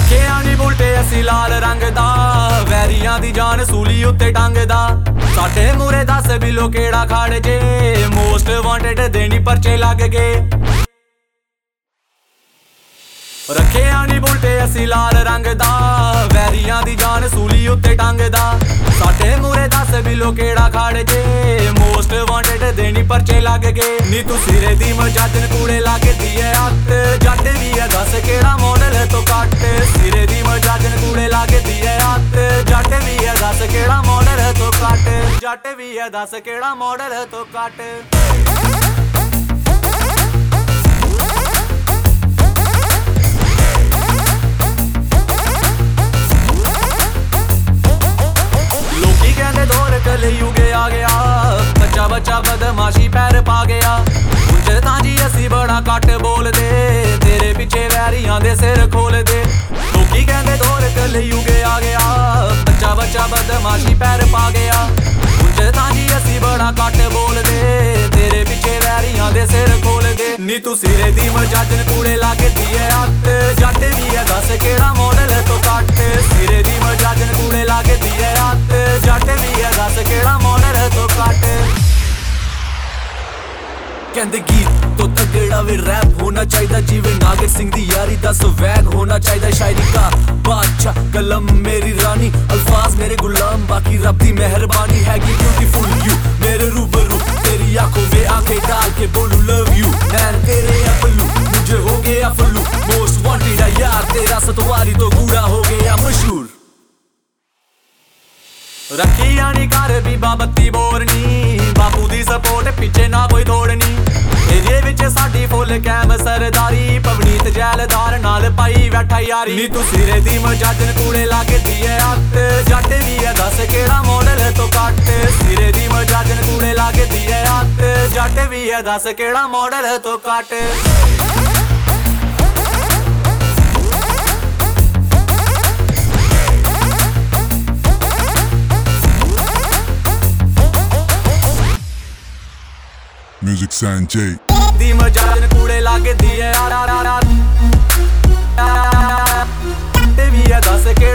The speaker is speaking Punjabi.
ਰੱਖਿਆ ਨੀ ਬੁਲਟੇ ਅਸੀਂ ਲਾਲ ਰੰਗ ਦਾ, ਵੈਰੀਆਂ ਦੀ ਜਾਨ ਸੂਲੀ ਉੱਤੇ ਟੰਗਦਾ। ਸਾਡੇ ਮੂਰੇ ਦੱਸ ਬਿਲੋ ਕਿਹੜਾ ਖੜ ਜੇ, ਮੋਸਟ ਵਾਂਟਡ ਦੇ ਨੀ ਪਰਚੇ ਲੱਗ ਗਏ। ਰੱਖਿਆ ਨੀ ਬੁਲਟੇ ਅਸੀਂ ਲਾਲ ਰੰਗ ਦਾ, ਵੈਰੀਆਂ ਦੀ ਜਾਨ ਸੂਲੀ ਉੱਤੇ ਟੰਗਦਾ। ਸਾਡੇ ਮੂਰੇ ਦੱਸ ਬਿਲੋ ਕਿਹੜਾ ਖੜ ਜੇ, ਮੋਸਟ ਵਾਂਟਡ ਦੇ ਨੀ ਪਰਚੇ ਲੱਗ ਗਏ। ਨੀ ਤੂੰ ਸਿਰੇ ਦੀ ਮਜਾਜਨ ਕੂੜੇ ਲੱਗਦੀ ਐ ਅੱਤ, ਜੱਟ ਵੀ ਐ ਦੱਸ ਕਿਹੜਾ ਮਾਡਲ ਤੋਂ ਕੱਟ। ਸਿਰੇ ਦੀ ਮਜਾਜਨ ਕੂੜੇ ਲੱਗਦੀ ਐ ਅੱਤ, ਜੱਟ ਵੀ ਐ ਦੱਸ ਕਿਹੜਾ ਮਾਡਲ ਤੋਂ ਕੱਟ। ਜੱਟ ਵੀ ਐ ਦੱਸ ਕਿਹੜਾ ਮਾਡਲ ਤੋਂ ਕੱਟ। ਕਲਯੁਗੇ ਆ ਗਿਆ, ਬੱਚਾ ਬੱਚਾ ਬਦਮਾਸ਼ੀ ਪੈਰ ਪਾ ਗਿਆ। ਉਂਝ ਤਾਂ ਜੀ ਅਸੀਂ ਬੜਾ ਘੱਟ ਬੋਲਦੇ, ਤੇਰੇ ਪਿੱਛੇ ਵੈਰੀਆਂ ਦੇ ਸਿਰ ਖੋਲਦੇ। ਲੋਕੀ ਕਹਿੰਦੇ ਦੌਰ ਕਲਯੁਗੇ ਆ ਗਿਆ, ਬੱਚਾ ਬੱਚਾ ਬਦਮਾਸ਼ੀ ਪੈਰ ਪਾ ਗਿਆ। ਉਂਝ ਤਾਂ ਜੀ ਅਸੀਂ ਬੜਾ ਘੱਟ ਬੋਲਦੇ, ਤੇਰੇ ਪਿੱਛੇ ਵੈਰੀਆਂ ਦੇ ਸਿਰ ਖੋਲਦੇ। ਨੀ ਤੂੰ ਸਿਰੇ ਦੀ ਮਜਾਜਨ ਕੂੜੇ ਲੱਗਦੀ ਐ ਅੱਤ, ਜੱਟ ਵੀ ਐ ਦੱਸ ਕਿਹੜਾ ਮਾਡਲ ਤੋਂ ਕੱਟ। ਸਿਰੇ ਦੀ ਮਜਾਜਨ ਕੂੜੇ ਲੱਗਦੀ ਐ ਅੱਤ, ਜੱਟ ਵੀ ਐ ਦੱਸ ਕਿਹੜਾ ਮਾਡਲ ਤੋਂ ਕੱਟ। ਕਹਿੰਦੇ ਗੀਤ ਤੋਂ ਤਗੜਾ ਵੀ ਰੈਪ ਹੋਣਾ ਚਾਹੀਦਾ, ਜਿਵੇਂ ਨਾਗਰ ਸਿੰਘ ਦੀ ਯਾਰੀ ਦਾ ਸਵੈਗ ਹੋਣਾ ਚਾਹੀਦਾ। ਸ਼ਾਇਰੀ ਕਾ ਬਾਦਸ਼ਾਹ ਕਲਮ ਮੇਰੀ ਰਾਨੀ, ਅਲਫਾਜ਼ ਮੇਰੇ ਗੁਲਾਮ, ਬਾਕੀ ਰੱਬ ਦੀ ਮਿਹਰਬਾਨੀ ਹੈਗੀ। ਬਿਊਟੀਫੁਲ ਯੂ ਮੇਰੇ रूबरू, तेरी आंखों में आंखें डाल के बोलूं लव यू। नैन तेरे या पल्लू, मुझे हो गया फल्लू, मोस्ट वांटेड है यार तेरा सतवारी तो गूढ़ा हो गया मशहूर। ਰੱਖਿਆ ਨੀ ਘਰ ਬੀਬਾ ਬੱਤੀ ਬੋਰਨੀ, ਬਾਪੂ ਦੀ ਸਪੋਰਟ ਪਿੱਛੇ ਨਾ ਕੋਈ ਦੌੜਨੀ। ਏਰੀਏ ਵਿੱਚ ਸਾਡੀ ਫੁੱਲ ਕੈਮ ਸਰਦਾਰੀ, ਪਵਨੀਤ ਜੈਲਦਾਰ ਨਾਲ ਪਾਈ ਬੈਠਾ ਯਾਰੀ। ਨੀ ਤੂੰ ਸਿਰੇ ਦੀ ਮਜਾਜਨ ਕੂੜੇ ਲੱਗਦੀ ਐ ਅੱਤ, ਜੱਟ ਵੀ ਐ ਦੱਸ ਕਿਹੜਾ ਮਾਡਲ ਤੋਂ ਕੱਟ। ਸਿਰੇ ਦੀ ਮਜਾਜਨ ਕੂੜੇ ਲੱਗਦੀ ਐ ਅੱਤ, ਜੱਟ ਵੀ ਐ ਦੱਸ ਕਿਹੜਾ ਮਾਡਲ ਤੋਂ ਕੱਟ। Music Sanjay ਦੀ ਮਜਾਜਨ ਕੂੜੇ ਲੱਗਦੀ ਐ ਆ ਰਾ ਰਾ ਰਾ, ਤੇ ਵੀ ਐ ਦੱਸ ਕੇ